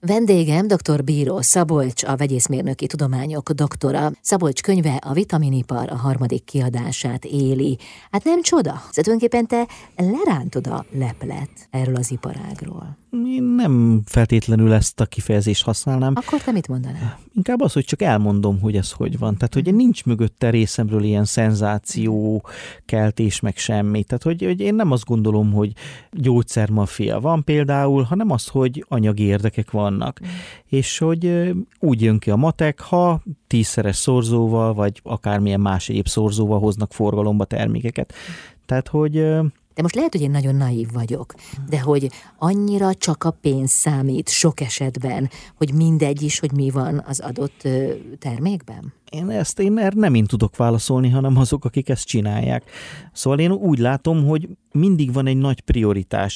Vendégem dr. Bíró Szabolcs, a vegyészmérnöki tudományok doktora. Szabolcs könyve, a Vitaminipar a 3. kiadását éli. Hát nem csoda, tulajdonképpen te lerántod a leplet erről az iparágról. Én nem feltétlenül ezt a kifejezést használnám. Akkor te mit mondanál? Inkább az, hogy csak elmondom, hogy ez hogy van. Tehát, hogy nincs mögötte részemről ilyen szenzáció, keltés, meg semmi. Tehát, hogy én nem azt gondolom, hogy gyógyszermafia van például, hanem az, hogy anyagi érdekek vannak. És hogy úgy jön ki a matek, ha 10-szeres szorzóval, vagy akármilyen más egyéb szorzóval hoznak forgalomba termékeket. Tehát, hogy... De most lehet, hogy én nagyon naív vagyok, de hogy annyira csak a pénz számít sok esetben, hogy mindegy is, hogy mi van az adott termékben? Én erre nem én tudok válaszolni, hanem azok, akik ezt csinálják. Szóval én úgy látom, hogy mindig van egy nagy prioritás,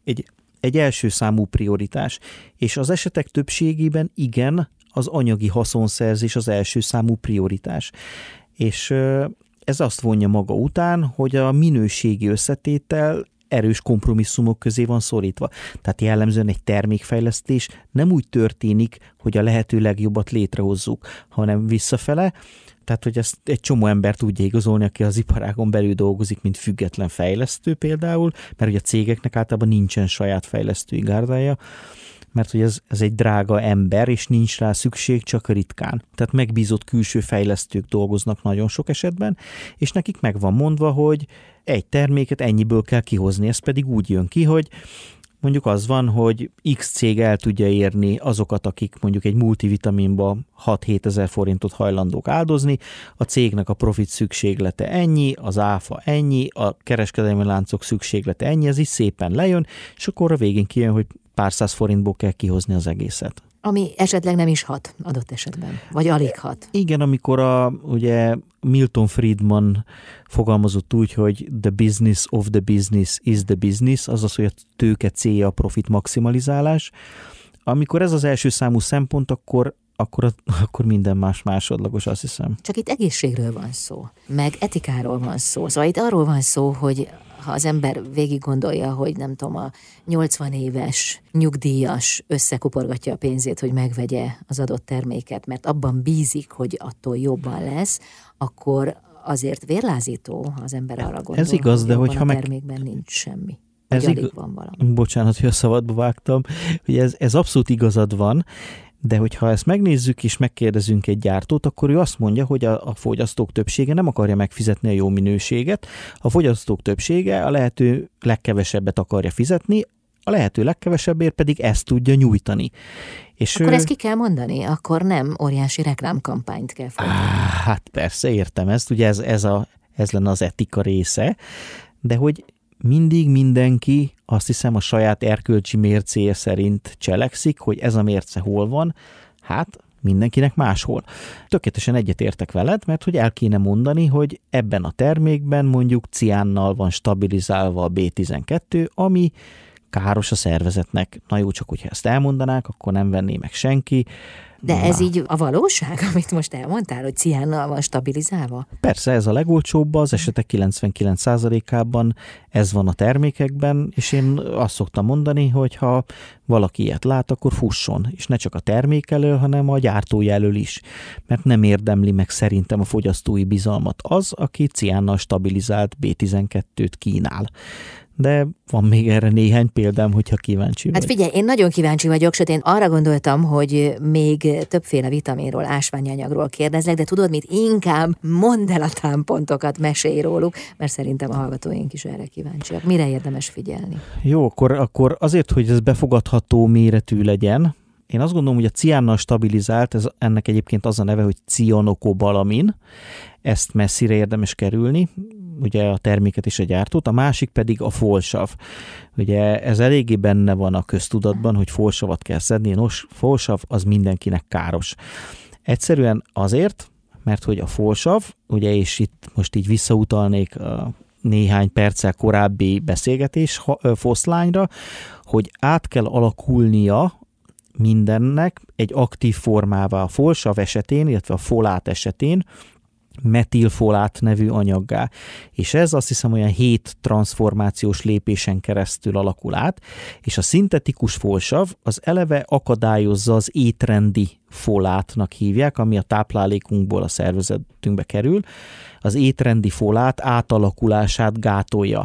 egy első számú prioritás, és az esetek többségében igen, az anyagi haszonszerzés az első számú prioritás. És ez azt vonja maga után, hogy a minőségi összetétel erős kompromisszumok közé van szorítva. Tehát jellemzően egy termékfejlesztés nem úgy történik, hogy a lehető legjobbat létrehozzuk, hanem visszafele. Tehát, hogy ezt egy csomó ember tudja igazolni, aki az iparágon belül dolgozik, mint független fejlesztő például, mert ugye a cégeknek általában nincsen saját fejlesztői gárdája, mert hogy ez egy drága ember, és nincs rá szükség, csak ritkán. Tehát megbízott külső fejlesztők dolgoznak nagyon sok esetben, és nekik meg van mondva, hogy egy terméket ennyiből kell kihozni. Ez pedig úgy jön ki, hogy mondjuk az van, hogy X cég el tudja érni azokat, akik mondjuk egy multivitaminba 6-7 ezer forintot hajlandók áldozni, a cégnek a profit szükséglete ennyi, az áfa ennyi, a kereskedelmi láncok szükséglete ennyi, ez is szépen lejön, és akkor a végén kijön, hogy pár száz forintból kell kihozni az egészet. Ami esetleg nem is hat adott esetben, vagy alig hat. Igen, amikor ugye Milton Friedman fogalmazott úgy, hogy the business of the business is the business, azaz, hogy a tőke célja a profit maximalizálás. Amikor ez az első számú szempont, akkor minden más másodlagos, azt hiszem. Csak itt egészségről van szó, meg etikáról van szó. Szóval itt arról van szó, hogy ha az ember végig gondolja, hogy nem tudom, a 80 éves nyugdíjas összekuporgatja a pénzét, hogy megvegye az adott terméket, mert abban bízik, hogy attól jobban lesz, akkor azért vérlázító, ha az ember arra gondol, ez igaz, de hogyha a termékben nincs semmi. Van valami. Bocsánat, hogy a szabadba vágtam, hogy ez abszolút igazad van, de hogyha ezt megnézzük és megkérdezünk egy gyártót, akkor ő azt mondja, hogy a fogyasztók többsége nem akarja megfizetni a jó minőséget, a fogyasztók többsége a lehető legkevesebbet akarja fizetni, a lehető legkevesebbért pedig ezt tudja nyújtani. És akkor ezt ki kell mondani, akkor nem óriási reklámkampányt kell folytatni. Hát persze, értem ezt, ugye ez lenne az etika része, de hogy mindig mindenki, azt hiszem, a saját erkölcsi mércéje szerint cselekszik, hogy ez a mérce hol van, hát mindenkinek máshol. Tökéletesen egyetértek veled, mert hogy el kéne mondani, hogy ebben a termékben mondjuk ciánnal van stabilizálva a B12, ami káros a szervezetnek. Na jó, csak hogyha ezt elmondanák, akkor nem venné meg senki. De ez így a valóság, amit most elmondtál, hogy ciánnal van stabilizálva? Persze, ez a legolcsóbb, az esetek 99%-ában ez van a termékekben, és én azt szoktam mondani, hogy ha valaki ilyet lát, akkor fusson, és ne csak a termék elől, hanem a gyártói elől is, mert nem érdemli meg szerintem a fogyasztói bizalmat az, aki ciánnal stabilizált B12-t kínál. De van még erre néhány példám, hogyha kíváncsi vagy. Hát figyelj, én nagyon kíváncsi vagyok, sőt én arra gondoltam, hogy még többféle vitaminról, ásványanyagról kérdezlek, de tudod mit, inkább mondd el a támpontokat, mesélj róluk, mert szerintem a hallgatóink is erre kíváncsiak. Mire érdemes figyelni? Jó, akkor azért, hogy ez befogadható méretű legyen, én azt gondolom, hogy a ciánnal stabilizált, ennek egyébként az a neve, hogy cianokobalamin, ezt messzire érdemes kerülni, ugye a terméket és a gyártót, a másik pedig a folsav. Ugye ez eléggé benne van a köztudatban, hogy folsavat kell szedni, nos, folsav az mindenkinek káros. Egyszerűen azért, mert hogy a folsav, ugye és itt most így visszautalnék a néhány perccel korábbi beszélgetés foszlányra, hogy át kell alakulnia mindennek egy aktív formává a folsav esetén, illetve a folát esetén, metilfolát nevű anyaggá. És ez azt hiszem olyan 7 transformációs lépésen keresztül alakul át, és a szintetikus folsav az eleve akadályozza az étrendi folátnak hívják, ami a táplálékunkból a szervezetünkbe kerül. Az étrendi folát átalakulását gátolja.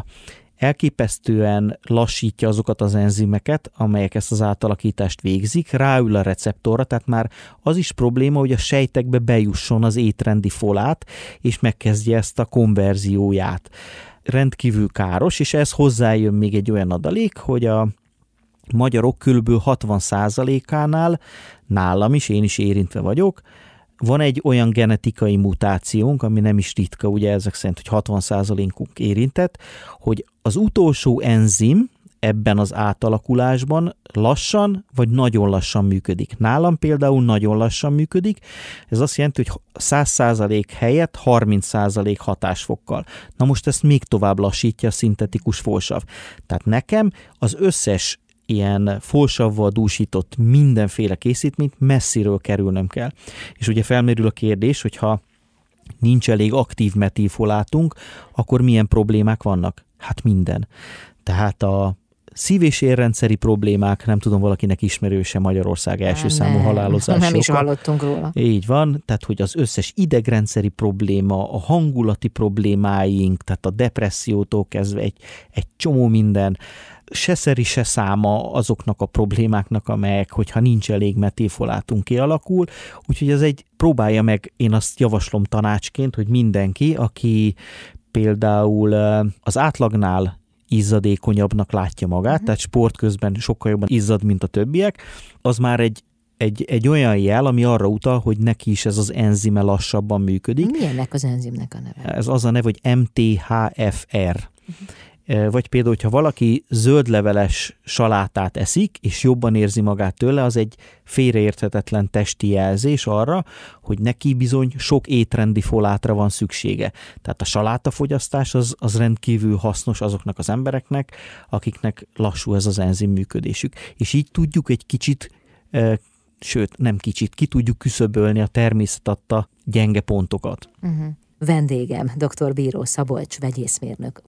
Elképesztően lassítja azokat az enzimeket, amelyek ezt az átalakítást végzik, ráül a receptorra, tehát már az is probléma, hogy a sejtekbe bejusson az étrendi folát, és megkezdje ezt a konverzióját. Rendkívül káros, és ez hozzájön még egy olyan adalék, hogy a magyarok kb. 60%-ánál, nálam is, én is érintve vagyok, van egy olyan genetikai mutációnk, ami nem is ritka, ugye ezek szerint, hogy 60%-unk érintett, hogy az utolsó enzim ebben az átalakulásban lassan vagy nagyon lassan működik. Nálam például nagyon lassan működik, ez azt jelenti, hogy 100% helyett 30% hatásfokkal. Na most ezt még tovább lassítja a szintetikus folsav. Tehát nekem az összes ilyen folsavval dúsított mindenféle készítményt messziről kerülnöm kell. És ugye felmerül a kérdés, hogyha nincs elég aktív metilfolátunk, akkor milyen problémák vannak? Hát minden. Tehát a szív- és érrendszeri problémák, nem tudom, valakinek ismerőse Magyarország első számú halálozási nem is hallottunk róla. Így van, tehát hogy az összes idegrendszeri probléma, a hangulati problémáink, tehát a depressziótól kezdve egy csomó minden, se szeri, se száma azoknak a problémáknak, amelyek, hogyha nincs elég metilfolátunk, kialakul. Úgyhogy ez próbálja meg, én azt javaslom tanácsként, hogy mindenki, aki például az átlagnál izzadékonyabbnak látja magát, tehát sport közben sokkal jobban izzad, mint a többiek, az már egy olyan jel, ami arra utal, hogy neki is ez az enzime lassabban működik. Mi ennek az enzimnek a neve? Ez az a neve, hogy MTHFR. Vagy például, hogyha valaki zöldleveles salátát eszik, és jobban érzi magát tőle, az egy félreérthetetlen testi jelzés arra, hogy neki bizony sok étrendi folátra van szüksége. Tehát a salátafogyasztás az rendkívül hasznos azoknak az embereknek, akiknek lassú ez az enzim működésük. És így tudjuk egy kicsit, sőt nem kicsit, ki tudjuk küszöbölni a természet adta gyenge pontokat. Vendégem, dr. Bíró Szabolcs vegyészmérnök